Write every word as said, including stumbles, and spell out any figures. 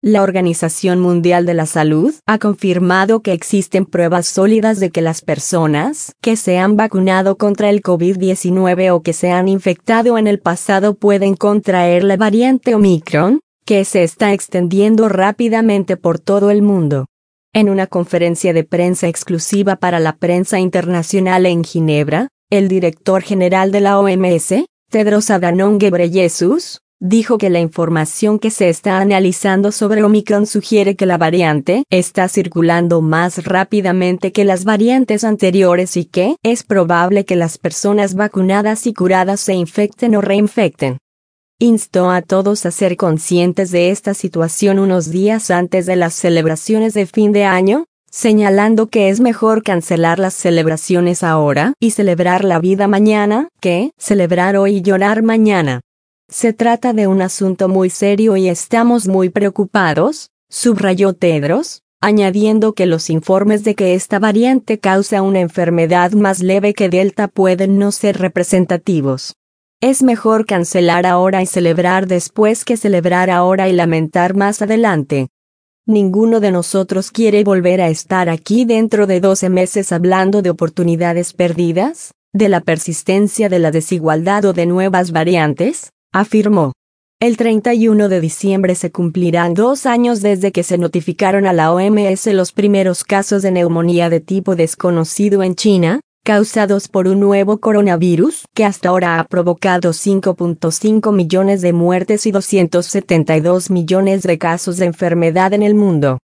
La Organización Mundial de la Salud ha confirmado que existen pruebas sólidas de que las personas que se han vacunado contra el COVID diecinueve o que se han infectado en el pasado pueden contraer la variante Omicron, que se está extendiendo rápidamente por todo el mundo. En una conferencia de prensa exclusiva para la prensa internacional en Ginebra, el director general de la O M S, Tedros Adhanom Ghebreyesus, dijo que la información que se está analizando sobre Omicron sugiere que la variante está circulando más rápidamente que las variantes anteriores y que es probable que las personas vacunadas y curadas se infecten o reinfecten. Instó a todos a ser conscientes de esta situación unos días antes de las celebraciones de fin de año, señalando que es mejor cancelar las celebraciones ahora y celebrar la vida mañana que celebrar hoy y llorar mañana. Se trata de un asunto muy serio y estamos muy preocupados, subrayó Tedros, añadiendo que los informes de que esta variante causa una enfermedad más leve que Delta pueden no ser representativos. Es mejor cancelar ahora y celebrar después que celebrar ahora y lamentar más adelante. Ninguno de nosotros quiere volver a estar aquí dentro de doce meses hablando de oportunidades perdidas, de la persistencia de la desigualdad o de nuevas variantes, afirmó. El treinta y uno de diciembre se cumplirán dos años desde que se notificaron a la O M S los primeros casos de neumonía de tipo desconocido en China, causados por un nuevo coronavirus que hasta ahora ha provocado cinco punto cinco millones de muertes y doscientos setenta y dos millones de casos de enfermedad en el mundo.